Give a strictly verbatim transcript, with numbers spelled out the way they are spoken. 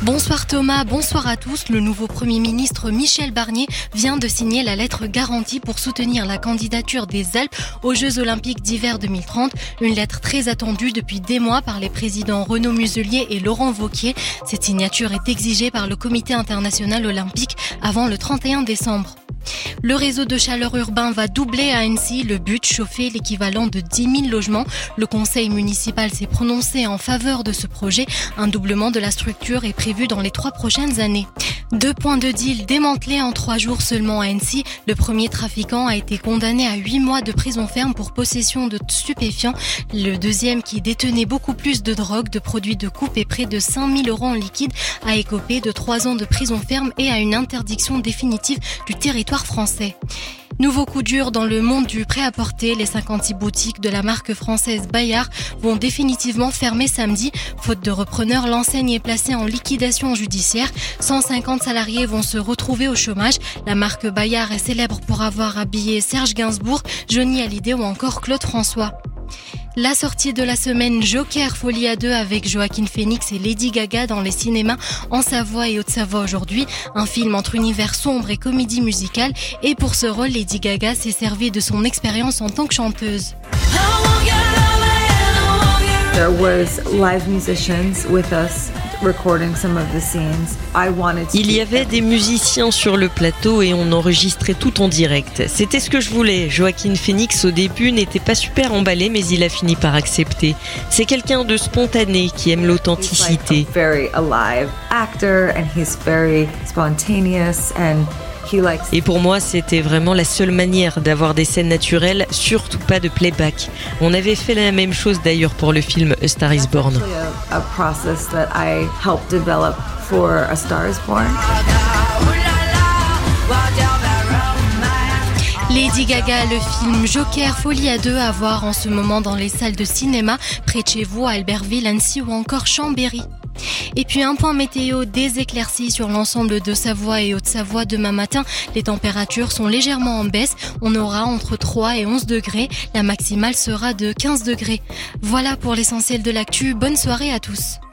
Bonsoir Thomas, bonsoir à tous. Le nouveau Premier ministre Michel Barnier vient de signer la lettre garantie pour soutenir la candidature des Alpes aux Jeux Olympiques d'hiver deux mille trente. Une lettre très attendue depuis des mois par les présidents Renaud Muselier et Laurent Wauquiez. Cette signature est exigée par le Comité international olympique avant le trente et un décembre. Le réseau de chaleur urbain va doubler à Annecy. Le but, chauffer l'équivalent de dix mille logements. Le conseil municipal s'est prononcé en faveur de ce projet. Un doublement de la structure est prévu dans les trois prochaines années. Deux points de deal démantelés en trois jours seulement à Annecy. Le premier trafiquant a été condamné à huit mois de prison ferme pour possession de stupéfiants. Le deuxième, qui détenait beaucoup plus de drogue, de produits de coupe et près de cinq mille euros en liquide, a écopé de trois ans de prison ferme et à une interdiction définitive du territoire français. Nouveau coup dur dans le monde du prêt-à-porter. Les cinquante-six boutiques de la marque française Bayard vont définitivement fermer samedi. Faute de repreneurs, l'enseigne est placée en liquidation judiciaire. cent cinquante salariés vont se retrouver au chômage. La marque Bayard est célèbre pour avoir habillé Serge Gainsbourg, Johnny Hallyday ou encore Claude François. La sortie de la semaine, Joker Folie à deux avec Joaquin Phoenix et Lady Gaga dans les cinémas en Savoie et Haute-Savoie aujourd'hui. Un film entre univers sombre et comédie musicale. Et pour ce rôle, Lady Gaga s'est servie de son expérience en tant que chanteuse. There was live musicians with us recording some of the scenes. I wanted to. Il y avait des musiciens sur le plateau et on enregistrait tout en direct. C'était ce que je voulais. Joaquin Phoenix au début n'était pas super emballé, mais il a fini par accepter. C'est quelqu'un de spontané qui aime l'authenticité. He's like a very alive actor and he's very spontaneous and Et pour moi, c'était vraiment la seule manière d'avoir des scènes naturelles, surtout pas de playback. On avait fait la même chose d'ailleurs pour le film A Star is Born. Lady Gaga, le film Joker Folie à deux à voir en ce moment dans les salles de cinéma, près de chez vous à Albertville, Annecy ou encore Chambéry. Et puis un point météo, des éclaircies sur l'ensemble de Savoie et Haute-Savoie demain matin. Les températures sont légèrement en baisse. On aura entre trois et onze degrés. La maximale sera de quinze degrés. Voilà pour l'essentiel de l'actu. Bonne soirée à tous.